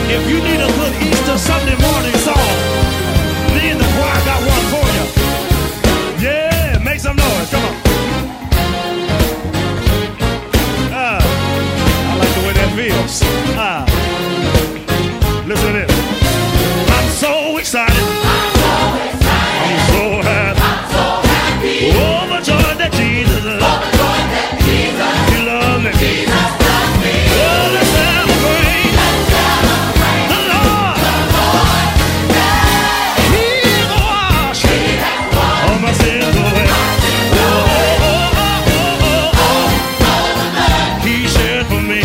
If you need a good Easter Sunday morning song, me and the choir got one for you. Yeah, make some noise. Come on. I like the way that feels. Listen to this. I'm so excited. I'm so happy. Overjoyed that Jesus loves me. He loves me. Oh, let's celebrate. The Lord. He washed all my sins away. He shed for me.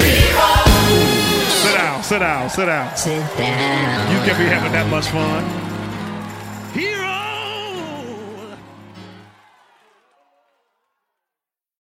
Sit down. Sit down. You can't be having that much fun.